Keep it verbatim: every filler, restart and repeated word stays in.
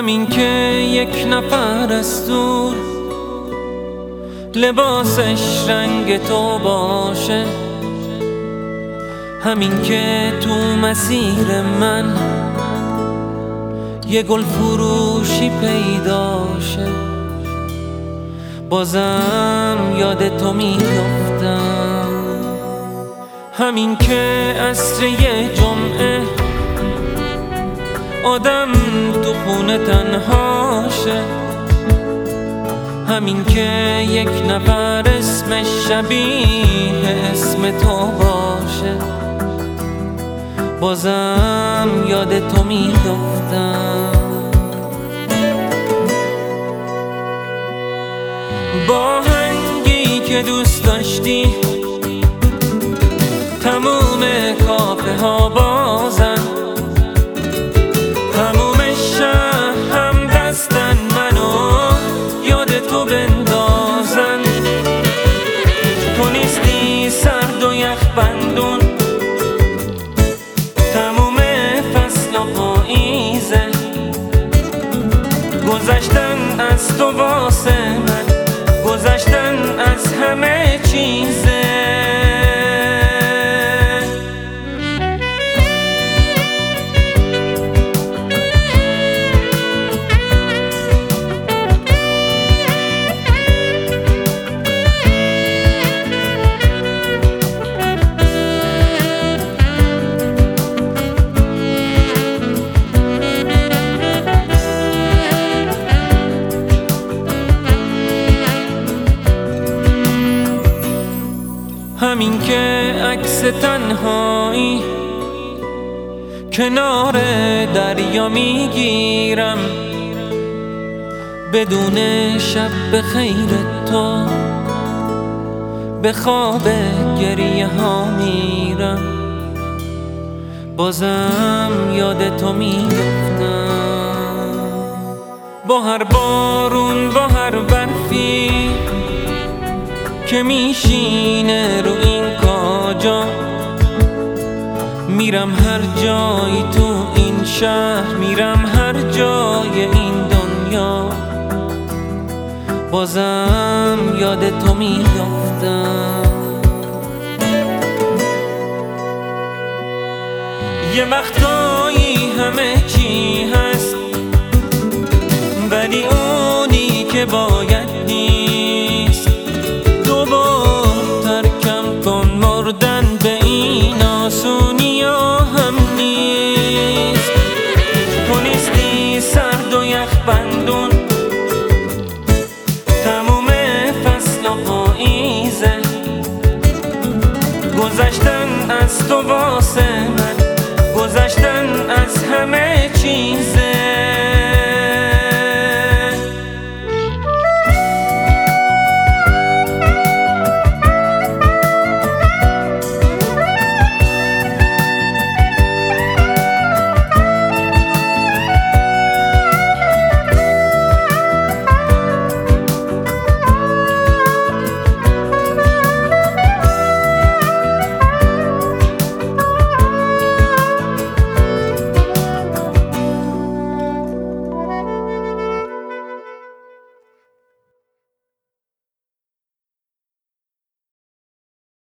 همین که یک نفر از دور لباسش رنگ تو باشه، همین که تو مسیر من یه گل فروشی پیداشه، بازم یاد تو میافتم. همین که عصر یه جمعه آدم تو خونه تنهاشه، همین که یک نفر اسمش شبیه اسم تو باشه، بازم یاد تو میافتم. با هنگی که دوست داشتی تموم کافه ها بازن، تموم شهر هم دستن منو یاد تو بندازن. تو نیستی سرد و یخ بندون، تموم فصل و پاییزه، گذشتن از تو واسه من، گذشتن از همه چیزه. همین که عکس تنهایی کنار دریا میگیرم، بدون شب به خیر تو به خواب گریه ها میرم، بازم یاد تو میافتم. با هر بارون با هر برفی که میشینه رو این کاجا، میرم هر جایی تو این شهر، میرم هر جای این دنیا، بازم یاد تو میافتم. یه وقتایی همه چی هست ولی اونی که باید نیست. دوبار ترکم کن، مردن به این آسونی ها هم نیست. تو نیستی سرد و یخ